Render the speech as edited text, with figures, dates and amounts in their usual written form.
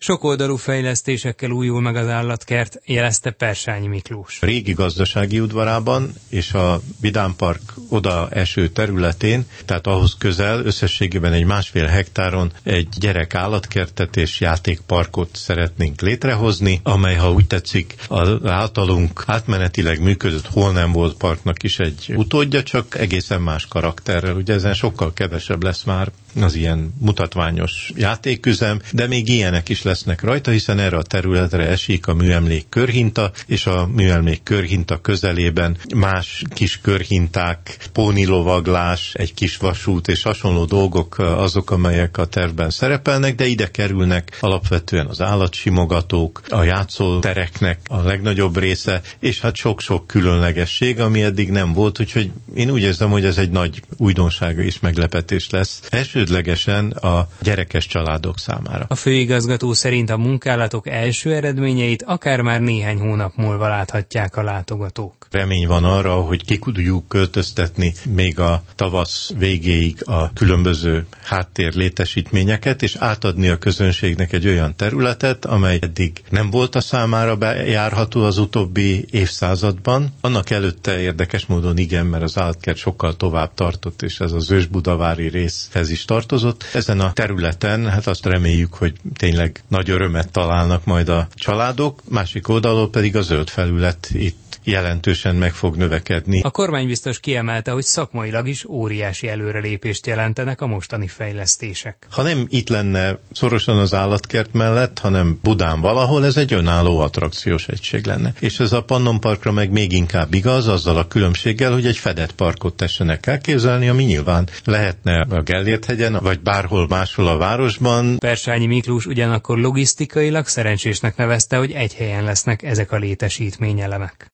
Sokoldalú fejlesztésekkel újul meg az állatkert, jelezte Persányi Miklós. A régi gazdasági udvarában és a Vidám Park oda eső területén, tehát ahhoz közel, összességében egy 1,5 hektáron egy gyerek állatkertet és játékparkot szeretnénk létrehozni, amely, ha úgy tetszik, az általunk átmenetileg működött Hol nem volt parknak is egy utódja, csak egészen más karakterrel. Ugye ezen sokkal kevesebb lesz már az ilyen mutatványos játéküzem, de még ilyenek is lesznek rajta, hiszen erre a területre esik a műemlék körhinta, és a műemlék körhinta közelében más kis körhinták, pónilovaglás, egy kis vasút és hasonló dolgok azok, amelyek a tervben szerepelnek, de ide kerülnek alapvetően az állatsimogatók, a játszótereknek a legnagyobb része, és hát sok-sok különlegesség, ami eddig nem volt, úgyhogy én úgy érzem, hogy ez egy nagy újdonsága és meglepetés lesz. Elsődlegesen a gyerekes családok számára. A főigazgató szerint a munkálatok első eredményeit akár már néhány hónap múlva láthatják a látogatók. Remény van arra, hogy ki tudjuk költöztetni még a tavasz végéig a különböző háttér létesítményeket, és átadni a közönségnek egy olyan területet, amely eddig nem volt a számára bejárható az utóbbi évszázadban. Annak előtte érdekes módon igen, mert az állatkert sokkal tovább tartott, és ez az ősbudavári részhez is tartozott. Ezen a területen, hát azt reméljük, hogy tényleg nagy örömet találnak majd a családok, másik oldalról pedig a zöld felület itt jelentősen meg fog növekedni. A kormánybiztos kiemelte, hogy szakmailag is óriási előrelépést jelentenek a mostani fejlesztések. Ha nem itt lenne szorosan az állatkert mellett, hanem Budán valahol, ez egy önálló attrakciós egység lenne. És ez a Pannon Parkra meg még inkább igaz, azzal a különbséggel, hogy egy fedett parkot tessenek elképzelni, ami nyilván lehetne a Gellért-hegyen, vagy bárhol máshol a városban. Persányi Miklós ugyanakkor logisztikailag szerencsésnek nevezte, hogy egy helyen lesznek ezek a létesítményelemek.